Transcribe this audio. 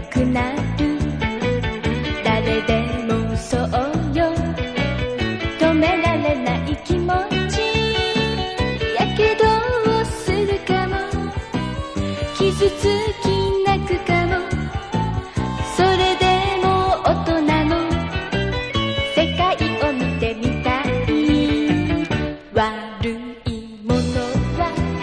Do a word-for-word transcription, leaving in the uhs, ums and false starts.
たくなる。誰でもそうよ、止められない気持ち。やけどをするかも、傷つき